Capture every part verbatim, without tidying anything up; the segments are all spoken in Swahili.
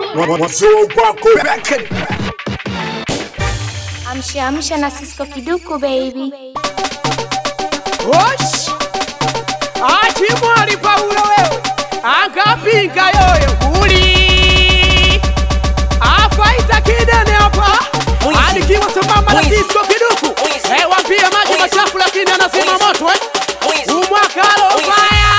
Wazee wako Amsha amsha na Cisco Kiduku baby. Osh! Ati mwali Paulo wewe. Angapinga yoyo kuli. Afaita kidene hapa. Alikiwa sambamba na Cisco Kiduku. Eh, waambie maji machafu lakini anasema moto eh. Umwaka lofaya.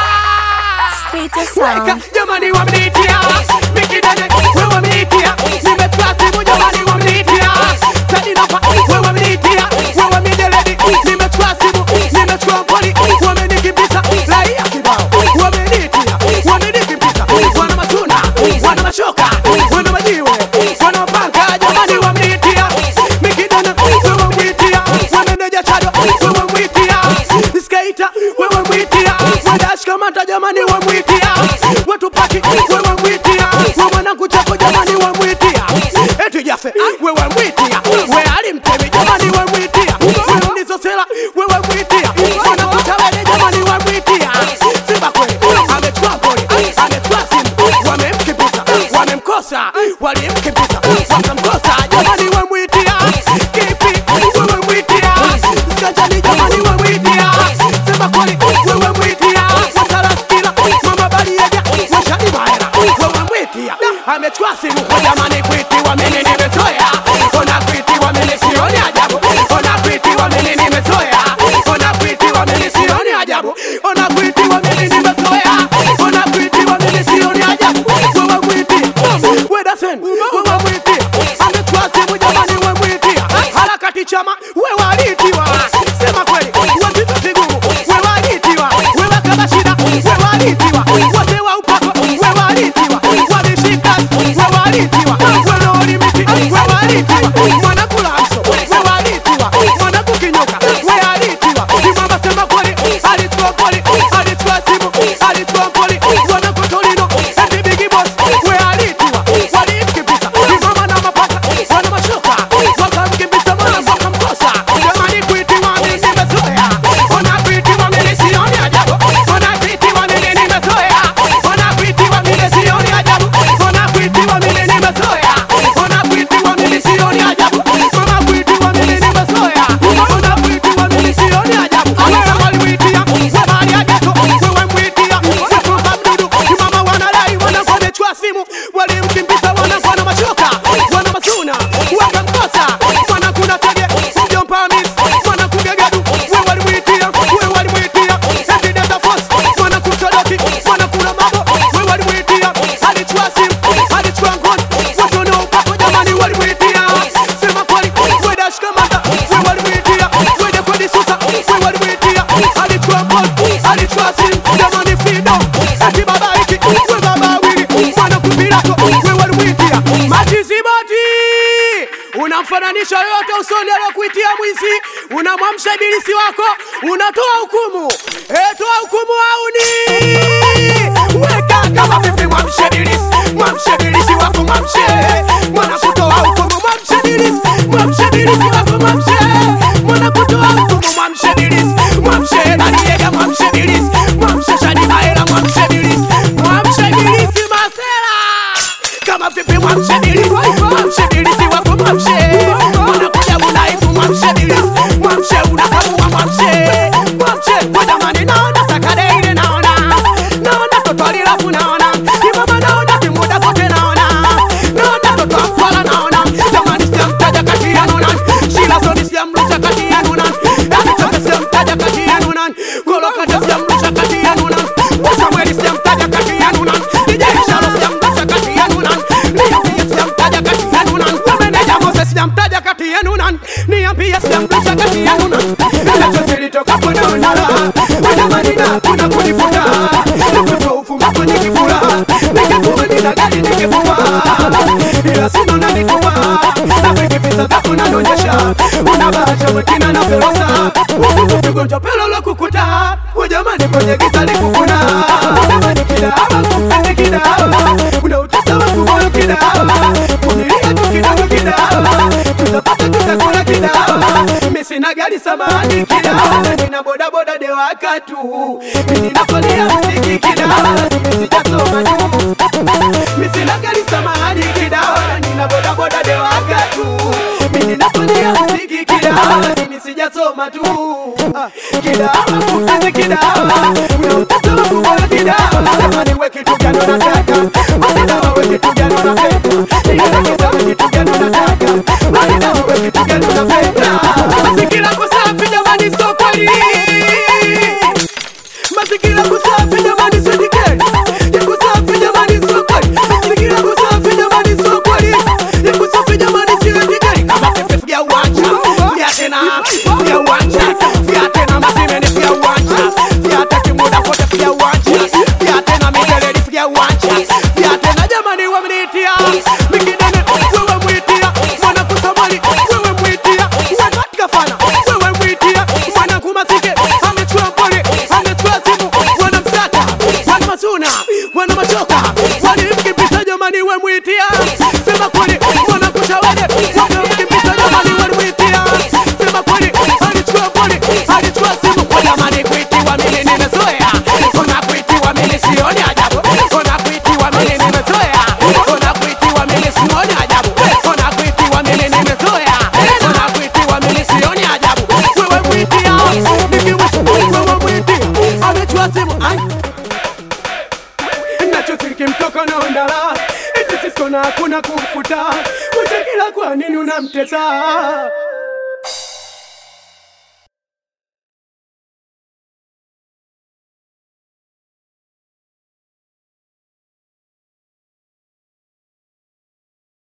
Weka jamani wamnitia. Mikidene wewe wamnitia. Nimetrasi mu jamani wamnitia. Tadi napa wewe wamnitia. Wewe wamnideledi. Nimetrasi mu. Nimechukua mpoli. Wamenikimbiza. Laia kibao. Wamnitia. Wamenikimbiza. Wana matuna. Wana mashoka. Wana majiwe. Wana mapanga. Jamani wamnitia. Mikidene wewe wamnitia. Wameneja chado. Wewe wamnitia. Skater wewe wamnitia. Wadash kamata jamani wamnitia. Watu paki wewe wamnitia. Wewe mwanangu chako jamani wamnitia. Eti jafe wewe wamnitia. Wewe alimtemi jamani wamnitia. Wewe mnizosela wewe wamnitia. Mwanangu chawele jamani wamnitia. Simba kweli amechukua goli. Amechukua simu. Wamemkimbiza. Wamemkosa. Walimkimbiza. Wakamkosa jamani wamnitia. Kipi wewe wamnitia. Skajani jamani wamnitia. Simba kweli wewe wamnitia. Wasalaskila mama baliega. Washani maera wewe wamnitia. Amechukua simu kwa jamani kwiti wameni nimezoea. Ona kwiti wameni sioni ajabu. Ona kwiti wameni nimezoea. Ona kwiti wameni sioni ajabu. Ona kwiti wameni nimezoea. Ona kwiti wameni sioni ajabu. Wewe kwiti weda sen wewe kwiti. Amechukua simu jamani wewe kwiti. Harakati chama wewe alitiwa. Sema kweli wazito vigumu wewe alitiwa. Wewe kama shida wewe alitiwa. Wote wa upako wewe alitiwa. Wameshika wewe alitiwa. Wewe limiti wewe alitiwa. Mwana kula hamso wewe alitiwa. Mwana kukinyoka wewe alitiwa. Mama sema kweli alitoa kweli alitoa simu alitoa kweli. Wana kotolino eti big boss wewe alitiwa. Walimkimbiza mama na mapaka wana mashoka. Wakamkimbiza mwana wakamkosa. Jamani kwiti wameni nimezoea. Ona kwiti wameni sioni ajabu. Ona kwiti wameni nimezoea. Ona kwiti wameni sioni ajabu. Ona kwiti wameni nimezoea. Ona kwiti wameni sioni ajabu. Ona kwiti wameni nimezoea. Ona kwiti wameni sioni ajabu. Wewe walimwitia sabari ya geto. Wewe mwitia sikuka mdudu. Mama wanalai wanafamechua simu. Walimkimbiza wanafana mashoka. Wana masuna wakamkosa. Wana kuna tege mjomba miss. Wana kugegedu wewe walimwitia. Wewe walimwitia eti data force. Wana kutoloki wana kuna mambo. Wewe walimwitia alichua simu alichua ngoni. Watu na upako jamani walimwitia. Sema kweli wewe dash kamata. Wewe walimwitia wewe kweli susa. Wewe walimwitia alichua ngoni alichua simu jamani fido. Eti baba hiki wewe baba wili. Wana kupirako wewe walimwitia. Matizibati unamfananisha yote usoni aliyokuitia mwizi. Unamwamsha ibilisi wako. Unatoa hukumu. Eh, toa hukumu hauni. Weka kama vipi mwamshe ibilisi. Mwamshe ibilisi wako mwamshe. Mwana kutoa hukumu mwamshe ibilisi. Mwamshe ibilisi wako mwamshe. Mwana kutoa hukumu mwamshe ibilisi. Mwamshe Daniega mwamshe ibilisi. Mwamshe Shani Maela mwamshe ibilisi. Mwamshe ibilisi masela. Kama vipi mwamshe ibilisi. Mwamshe ibilisi wako mwamshe. Mwana kuja unaifu mwamshe ibilisi. Mwamshe unakamua mwamshe. Mwamshe kwa jamani naona sakade ile naona. Naona totoli lafu naona. Imama naona kimuda zote naona. Naona toto afwala naona. Jamani siyamtaja kati ya nuna. Shila soni siyamlusha kati ya nuna. Amichoke siyamtaja kati ya nuna. Kolokata siyamlusha kati ya nuna. Wasamweli siyamtaja kati ya nuna. Nijaishalo siyamlusha kati ya nuna. Niambia siyamtaja kati ya nuna. Wameneja mose siyamtaja kati ya nuna. Niambia siyamlusha kati ya nuna. Elecho zilitoka kwa nuna. Wajamani na kuna kunifuta. Nukuto ufuma kwenye kifura. Nikifuma nina gari nikifuma. Ila sino na nikuma. Na vikipisa zako nanonyesha. Unabasha mwekina na ferosa. Ukufu figonjo pelo lo kukuta. Wajamani kwenye gisa likufuna. Wajamani kida ama kufete kida. Unautisa wa kumoyo kida. Kunilia tu kidogo kida. Tutapata tutakula kida. Misi na gari samani kida. Nina boda boda dewa katu. Nina kolia msiki kida. Misi jato mani. Misi na gari samani sijasoma tu. Kidawa, sisi kidawa, unamtazama kubora kidawa. Lazima niwe kitu gani unataka, lazima we kitu gani unapenda. Lazima kitu gani unataka, lazima we kitu gani unapenda. Mazingira kusafi jamani sio kweli, mazingira kusafi jamani sio jikeni, ya kusafi jamani sio kweli, mazingira kusafi jamani sio kweli, ya kusafi jamani sio jikeni. Kama pepe vya uwanja, vya tena, vya uwanja, vya tena masimeni vya uwanja, vya tena muda wote vya uwanja, vya tena mijeledi vya uwanja, vya tena jamani wamenitia, mikidene wewe mwitia, mwana kusamali wewe mwitia, wakatika fana wewe mwitia, mwana kumasike amechua pole, amechua simu, wana msata, wana masuna, wana machoka, wani mkipisa jamani wewe mwitia, sema kweli, mwana kushawede, wana mkipisa jamani wewe mwitia, sema kweli, alichua pole, alichua simu, kwa jamani kuitiwa mili nimezoea, kuna kuitiwa mili sioni ajabu, kuna kuitiwa mili nimezoea, kuna kuitiwa mili sioni ajabu, kuna kuitiwa mili nimezoea, kuna kuitiwa mili sioni ajabu, wewe mwitia, nikiwisha, wewe mwitia, amechua simu, ai nachotiki mtoko na ondala, iti sisko na kuna kufuta, utekila kwa nini unamtesa.